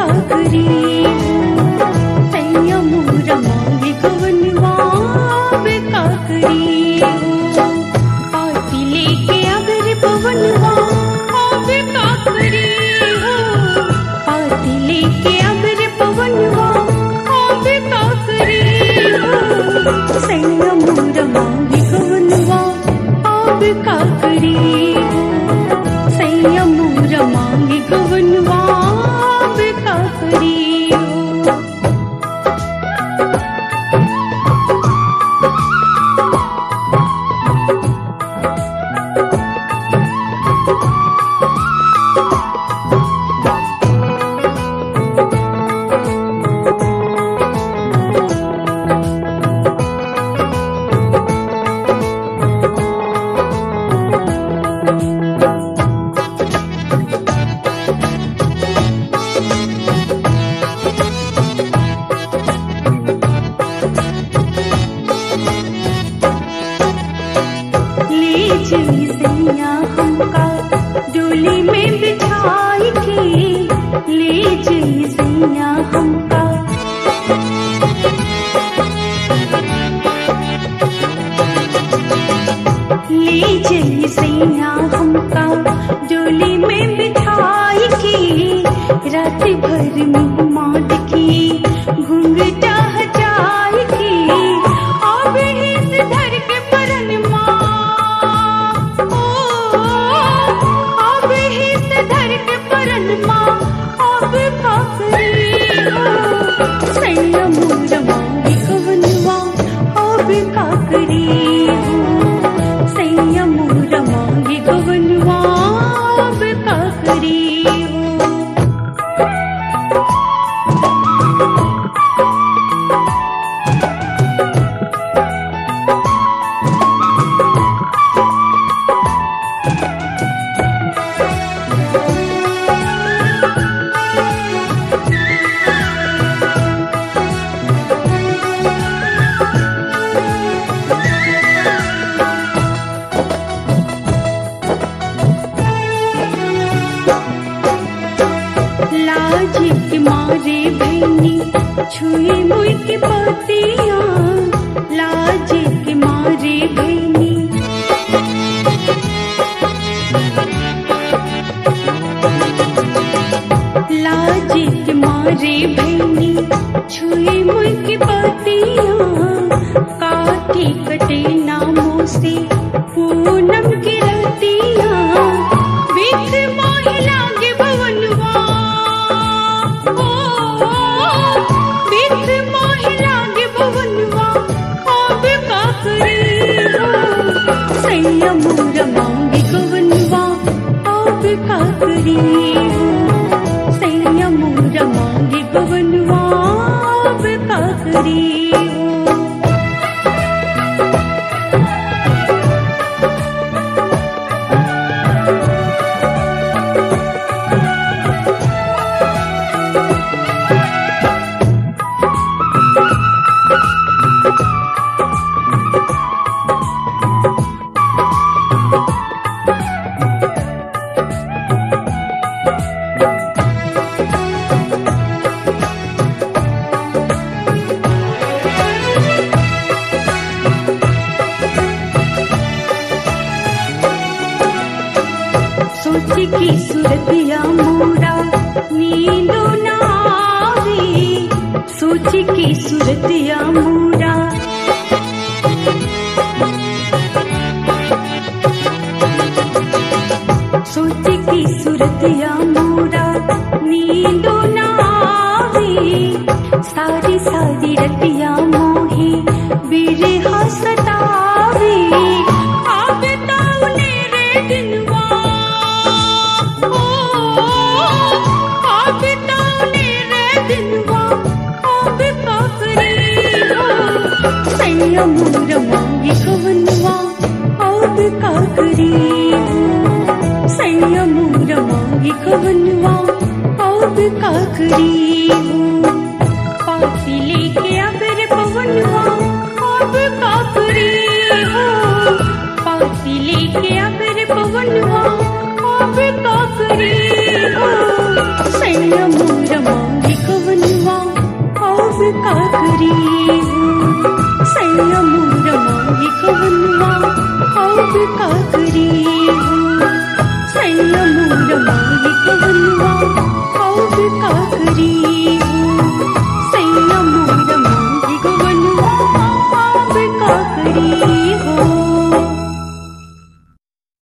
काकरी सैया मोरा मांगे गवनवा बे काकरी पाती लेके अगर पवनवा बे काकरी पाती लेके अगर पवनवा बे काकरी सैया मोरा मांगे गवनवा बे काकरी सैया मोरा मांगे गवनवा बे काकरी सैया हमका डोली में बिठाई के ले जाई सैया हमका ले जाई सैया हमका डोली में बिठाई के रात भर में माद की घूंघटा हटाई के अब हिस धर के परन सैया मोरा मांगे गवनवा बे काकरी सैया मोरा मांगे गवनवा बे काकरी लाज के मारे भैनी छुई मुई के पतिया लाज के मारे भैनी लाज के मारे भैनी छुई मुई के पतिया काटे कटे नामों से पूनम की रतिया बिख मोहि लागे भवनवा सैया मोरा मांगे गवनवा बे काकरी सैया मोरा मांगे गवनवा बे काकरी सोच की सूरतिया मोरा नींदो ना आवे सोच की सूरतिया मोरा सोच की सूरतिया मोरा नींदो ना आवे सारी सारी रतिया मोहे बिरहा सतावे आवे ताउने रे दिनवा सैया मोरा मांगे गवनवा बे काकरी सैया मोरा मांगे गवनवा बे काकरी पाती लेके अगर पवनवा बे काकरी पाती लेके अगर पवनवा बे काकरी सैया मोरा मांगे काकरी हो संयम रमाई कहनुआ अब काकरी हो संयम रमाई कहनुआ अब काकरी